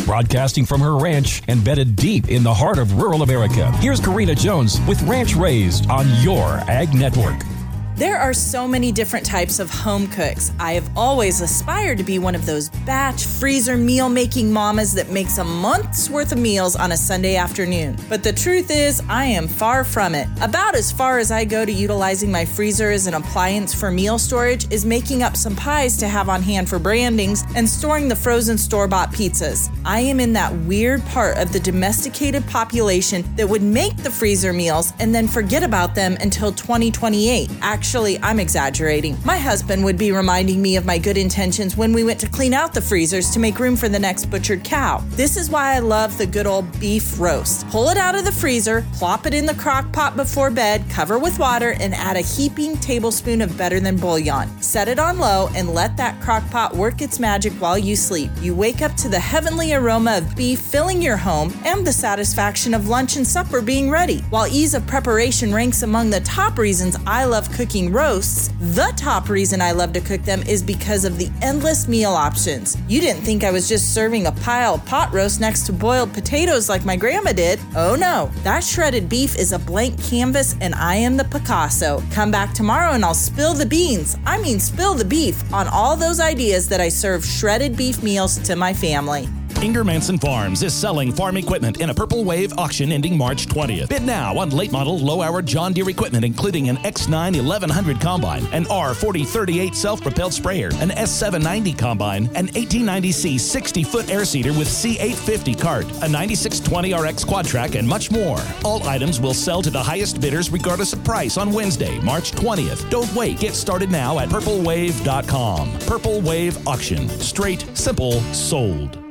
Broadcasting from her ranch embedded deep in the heart of rural America, here's Karina Jones with Ranch Raised on your Ag Network. There are so many different types of home cooks. I have always aspired to be one of those batch freezer meal making mamas that makes a month's worth of meals on a Sunday afternoon. But the truth is, I am far from it. About as far as I go to utilizing my freezer as an appliance for meal storage is making up some pies to have on hand for brandings and storing the frozen store-bought pizzas. I am in that weird part of the domesticated population that would make the freezer meals and then forget about them until 2028. Actually, I'm exaggerating. My husband would be reminding me of my good intentions when we went to clean out the freezers to make room for the next butchered cow. This is why I love the good old beef roast. Pull it out of the freezer, plop it in the crock pot before bed, cover with water, and add a heaping tablespoon of better than bouillon. Set it on low and let that crock pot work its magic while you sleep. You wake up to the heavenly aroma of beef filling your home and the satisfaction of lunch and supper being ready. While ease of preparation ranks among the top reasons I love cooking roasts, the top reason I love to cook them is because of the endless meal options. You didn't think I was just serving a pile of pot roast next to boiled potatoes like my grandma did. Oh no, that shredded beef is a blank canvas and I am the Picasso. Come back tomorrow and I'll spill the beans, spill the beef, on all those ideas that I serve shredded beef meals to my family. Inger Manson Farms is selling farm equipment in a Purple Wave auction ending March 20th. Bid now on late model, low-hour John Deere equipment, including an X9 1100 combine, an R4038 self-propelled sprayer, an S790 combine, an 1890C 60-foot air seeder with C850 cart, a 9620RX quad track, and much more. All items will sell to the highest bidders regardless of price on Wednesday, March 20th. Don't wait. Get started now at purplewave.com. Purple Wave Auction. Straight, simple, sold.